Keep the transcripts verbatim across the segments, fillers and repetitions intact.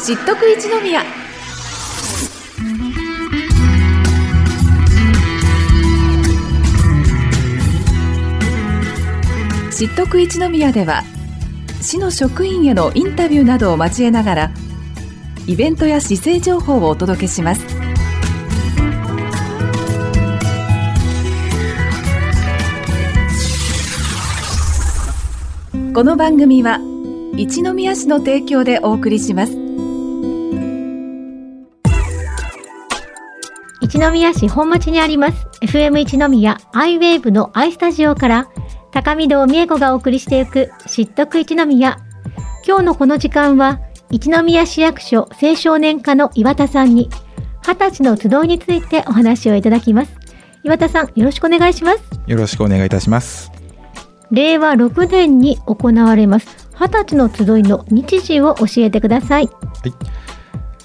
知っとく一宮。知っとく一宮では、市の職員へのインタビューなどを交えながら、イベントや市政情報をお届けします。この番組は一宮市の提供でお送りします。 一宮市本町にあります エフエム 一宮アイウェーブのアイスタジオから高見堂美恵子がお送りしていく知っとく一宮。今日のこの時間は一宮市役所青少年課の岩田さんに二十歳の集いについてお話をいただきます。岩田さん、よろしくお願いします。 よろしくお願いいたします。 れいわろくねんに行われます二十歳の集いの日時を教えてください。 はい、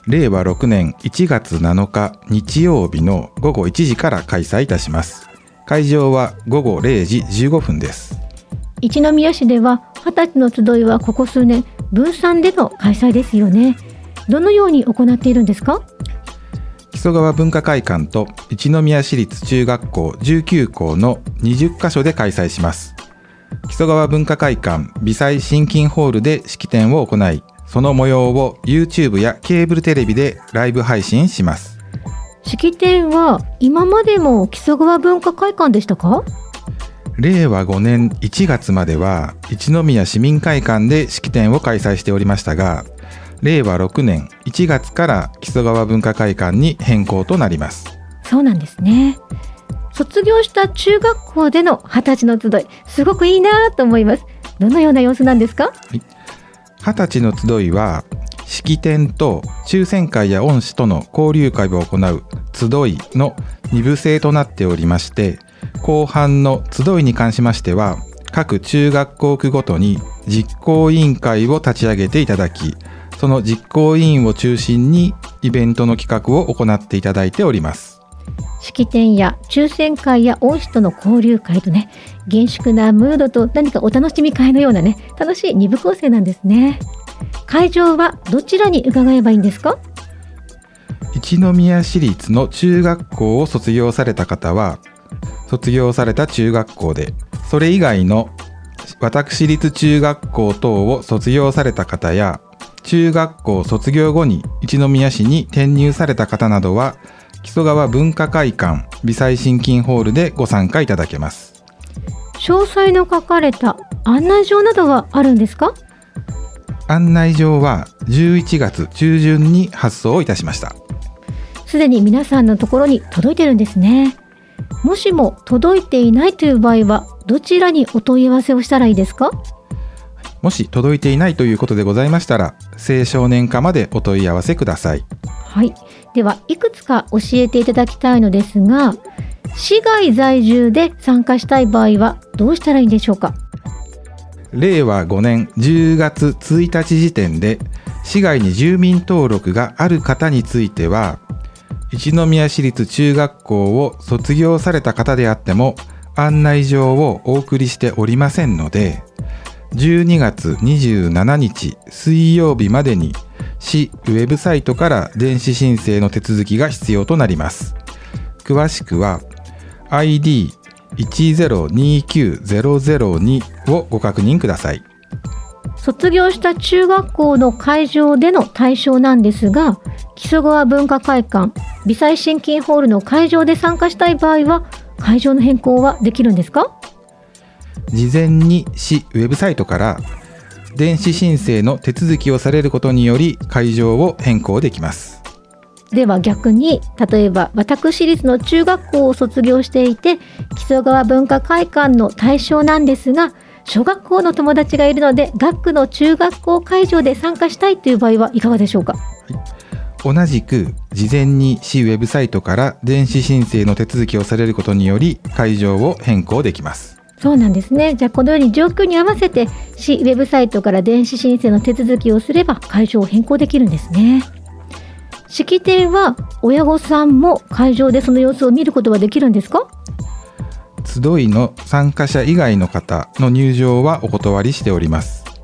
れいわろくねんいちがつなのか日曜日のごごいちじから開催いたします。会場はごごれいじじゅうごふんです。 一宮市では二十歳の集いはここ数年分散での開催ですよね。どのように行っているんですか？ 木曽川文化会館と一宮市立中学校じゅうきゅうこうのにじゅっかしょで開催します。木曽川文化会館微細心筋ホールで式典を行い、その模様を YouTube やケーブルテレビでライブ配信します。 式典は今までも木曽川文化会館でしたか？ れいわごねんいちがつまでは一宮市民会館で式典を開催しておりましたが、れいわろくねんいちがつから木曽川文化会館に変更となります。 そうなんですね。卒業した中学校での二十歳の集い、すごくいいなと思います。どのような様子なんですか？はい、 二十歳の集いは式典と抽選会や恩師との交流会を行う集いのにぶせいとなっておりまして、後半の集いに関しましては各中学校区ごとに実行委員会を立ち上げていただき、その実行委員を中心にイベントの企画を行っていただいております。 式典や抽選会や恩師との交流会とね、厳粛なムードと何かお楽しみ会のようなね、楽しい二部構成なんですね。会場はどちらに伺えばいいんですか？ 一宮市立の中学校を卒業された方は卒業された中学校で、それ以外の私立中学校等を卒業された方や中学校卒業後に一宮市に転入された方などは木曽川文化会館微細心筋ホールでご参加いただけます。 詳細の書かれた案内状などはあるんですか？ 案内状はじゅういちがつちゅうじゅんに発送いたしました。 すでに皆さんのところに届いてるんですね。もしも届いていないという場合はどちらにお問い合わせをしたらいいですか？ もし届いていないということでございましたら青少年課までお問い合わせください。 はい、ではいくつか教えていただきたいのですが、市外在住で参加したい場合はどうしたらいいんでしょうか？ れいわごねんじゅうがつついたち時点で市外に住民登録がある方については、一宮市立中学校を卒業された方であっても案内状をお送りしておりませんので、じゅうにがつにじゅうしちにち水曜日までに市ウェブサイトから電子申請の手続きが必要となります。詳しくは アイディーいちゼロにきゅうゼロゼロに をご確認ください。 卒業した中学校の会場での対象なんですが、木曽川文化会館微細心筋ホールの会場で参加したい場合は会場の変更はできるんですか？ 事前に市ウェブサイトから電子申請の手続きをされることにより会場を変更できます。 では逆に、例えば私立の中学校を卒業していて木曽川文化会館の対象なんですが、小学校の友達がいるので学区の中学校会場で参加したいという場合はいかがでしょうか？ はい、同じく事前に市ウェブサイトから電子申請の手続きをされることにより会場を変更できます。 そうなんですね。じゃあこのように状況に合わせて市ウェブサイトから電子申請の手続きをすれば会場を変更できるんですね。式典は親御さんも会場でその様子を見ることはできるんですか？ 集いの参加者以外の方の入場はお断りしております。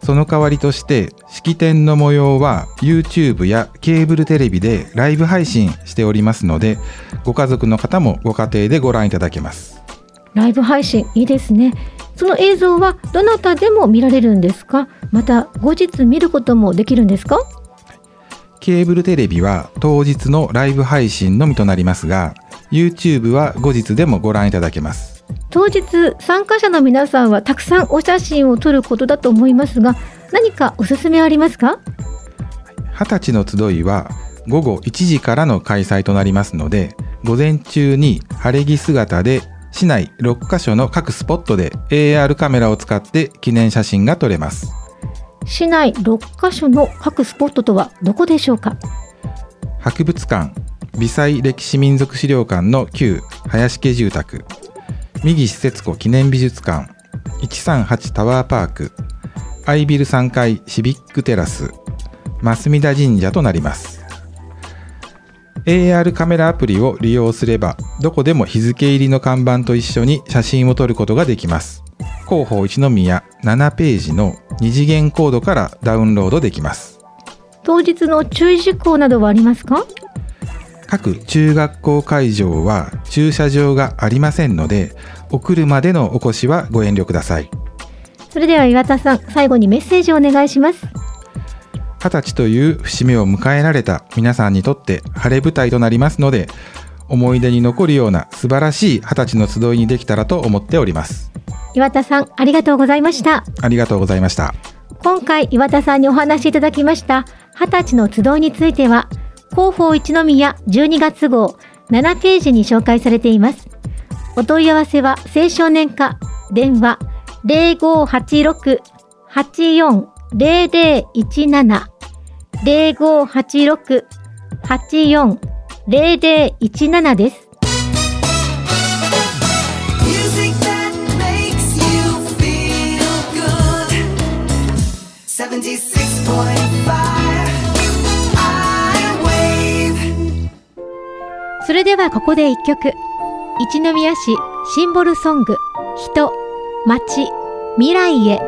その代わりとして式典の模様は YouTube やケーブルテレビでライブ配信しておりますので、ご家族の方もご家庭でご覧いただけます。 ライブ配信いいですね。その映像はどなたでも見られるんですか？また後日見ることもできるんですか？ ケーブルテレビは当日のライブ配信のみとなりますが、 YouTube は後日でもご覧いただけます。 当日参加者の皆さんはたくさんお写真を撮ることだと思いますが、何かおすすめありますか？ はたちの集いはごごいちじからの開催となりますので、午前中に晴れ着姿で市内ろっかしょの各スポットで エーアール カメラを使って記念写真が撮れます。 市内ろっかしょの各スポットとはどこでしょうか？ 博物館、微細歴史民族資料館の旧林家住宅、三岸節子記念美術館、いちさんはちタワーパーク、アイビルさんかいシビックテラス、増田神社となります。 エーアール カメラアプリを利用すれば、どこでも日付入りの看板と一緒に写真を撮ることができます。広報一宮ななページのに次元コードからダウンロードできます。 当日の注意事項などはありますか？ 各中学校会場は駐車場がありませんので、お車でのお越しはご遠慮ください。 それでは岩田さん、最後にメッセージをお願いします。 はたちという節目を迎えられた皆さんにとって晴れ舞台となりますので、思い出に残るような素晴らしいはたちの集いにできたらと思っております。 岩田さん、ありがとうございました。 ありがとうございました。 今回岩田さんにお話しいただきましたはたちの集いについては、広報一宮じゅうにがつごうななページに紹介されています。お問い合わせは青少年課、電話 ゼロごはちろく はちよん ゼロゼロいちなな ゼロごはちろく はちよん ゼロゼロいちななです。それではここで一曲。一宮市シンボルソング、人、街、未来へ。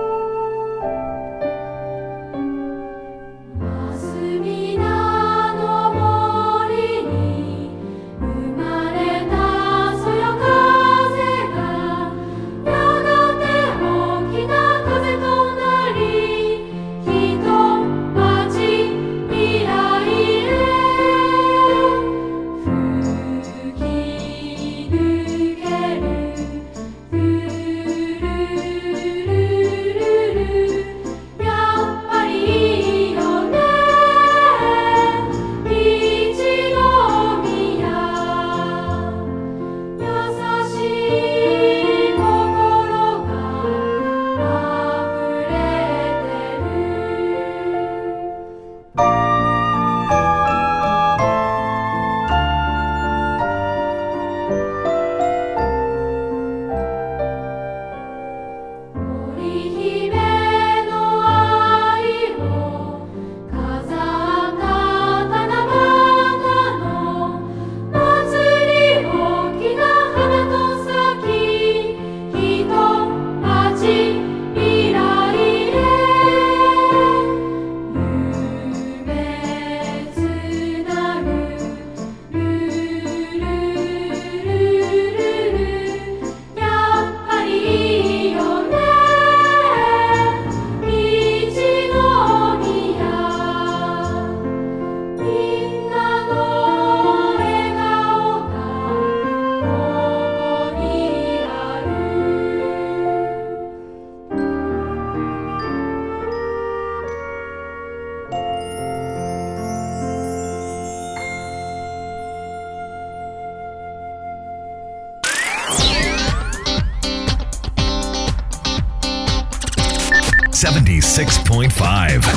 セブンティーシックスポイントファイブ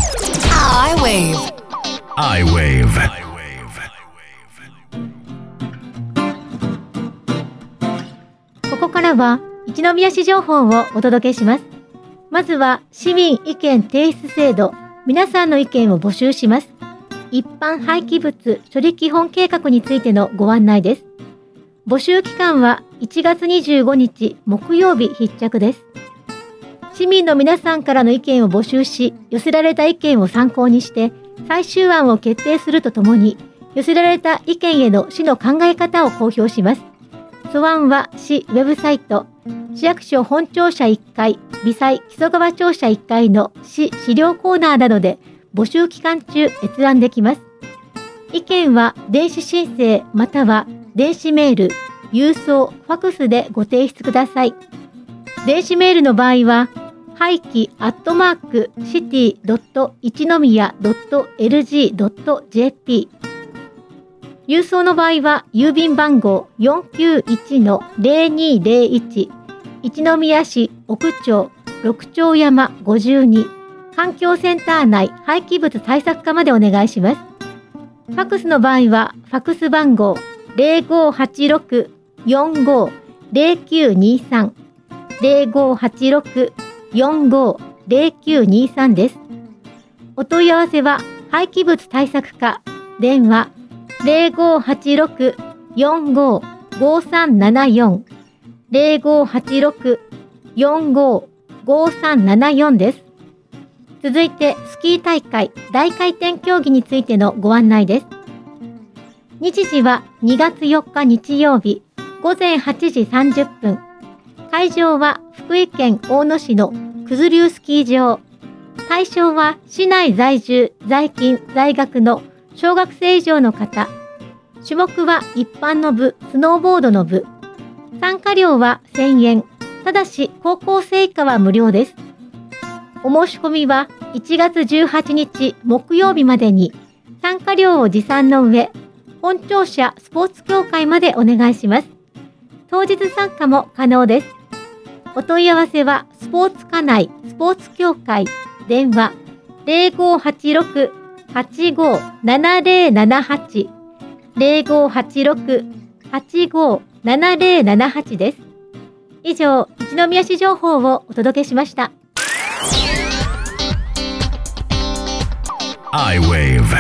I-Wave I-Wave ここからは一宮市情報をお届けします。まずは市民意見提出制度、皆さんの意見を募集します。一般廃棄物処理基本計画についてのご案内です。募集期間はいちがつにじゅうごにち木曜日必着です。 市民の皆さんからの意見を募集し、寄せられた意見を参考にして最終案を決定するとともに、寄せられた意見への市の考え方を公表します。素案は市ウェブサイト、市役所本庁舎いっかい、微細木曽川庁舎いっかいの市資料コーナーなどで募集期間中閲覧できます。意見は電子申請または電子メール、郵送、ファクスでご提出ください。電子メールの場合は、廃棄アットマークシティドット一宮ドットエルジードットジェーピー。郵送の場合は、郵便番号 よんきゅういちのゼロにゼロいち、一宮市奥町六丁山ごじゅうに、環境センター内廃棄物対策課までお願いします。ファクスの場合は、ファクス番号 ゼロごはちろく よんご ゼロきゅうにさん、ゼロごはちろく よんご ゼロきゅうにさんです。お問い合わせは、廃棄物対策課、電話ゼロごはちろく よんご ごさんななよん、ゼロごはちろく よんご ごさんななよんです。続いて、スキー大会大回転競技についてのご案内です。日時はにがつよっか日曜日、ごぜんはちじさんじゅっぷん。会場は福井県大野市の九頭竜スキー場。対象は市内在住、在勤、在学の小学生以上の方。種目は一般の部、スノーボードの部。参加料はせんえん。ただし高校生以下は無料です。お申し込みはいちがつじゅうはちにち木曜日までに参加料を持参の上、本庁舎スポーツ協会までお願いします。当日参加も可能です。お問い合わせはスポーツ課内スポーツ協会電話ゼロごはちろく はちご ななゼロななはち ゼロごはちろく はちご ななゼロななはちです。以上、一宮市情報をお届けしました。 アイウェーブ。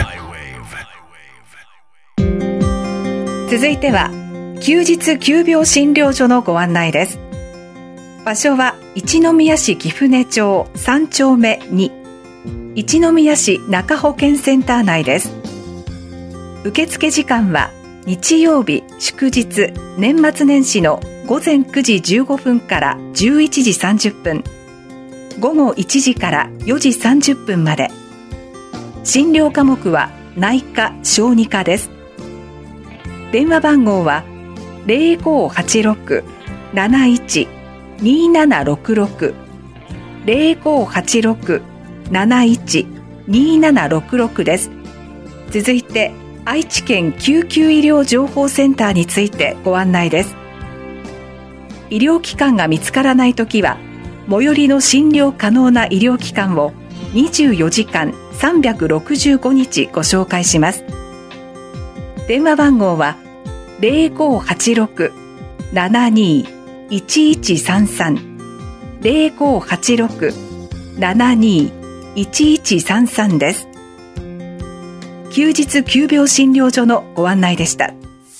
続いては休日急病診療所のご案内です。場所は一宮市貴船町さんちょうめに、一宮市中保健センター内です。受付時間は日曜日祝日年末年始のごぜんくじじゅうごふんからじゅういちじさんじゅっぷん、ごごいちじからよじさんじゅっぷんまで。診療科目は内科・小児科です。電話番号はゼロごはちろく なないち にななろくろく ゼロごはちろく なないち にななろくろくです。続いて愛知県救急医療情報センターについてご案内です。医療機関が見つからないときは、最寄りの診療可能な医療機関をにじゅうよじかんさんびゃくろくじゅうごにちご紹介します。電話番号はゼロごはちろく ななにいちいちさんさん ゼロごはちろく ななにいちいちさんさんです。休日急病診療所のご案内でした。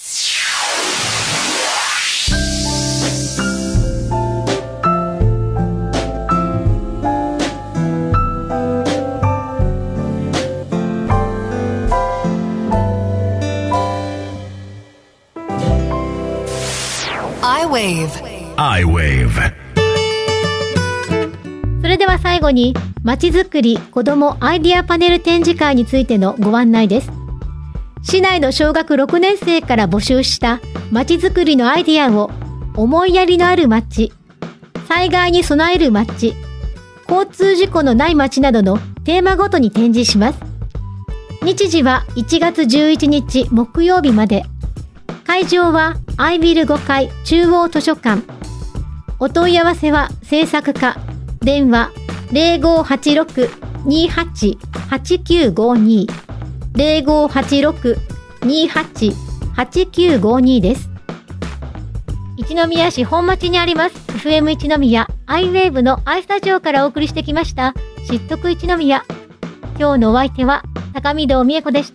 アイウェーブ。 それでは最後に、まちづくり子どもアイデアパネル展示会についてのご案内です。市内の小学ろくねんせいから募集したまちづくりのアイデアを、思いやりのある街、災害に備える街、交通事故のない街などのテーマごとに展示します。日時はいちがつじゅういちにち木曜日まで。会場はアイビルごかい中央図書館。お問い合わせは制作課、電話ゼロごはちろく にはち はちきゅうごに ゼロごはちろく にはち はちきゅうごにです。一宮市本町にあります エフエム 一宮アイウェーブの I スタジオからお送りしてきました知っとく一宮。今日のお相手は高見堂美恵子でした。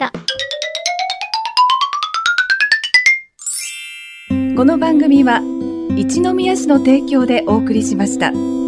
この番組は一宮市の提供でお送りしました。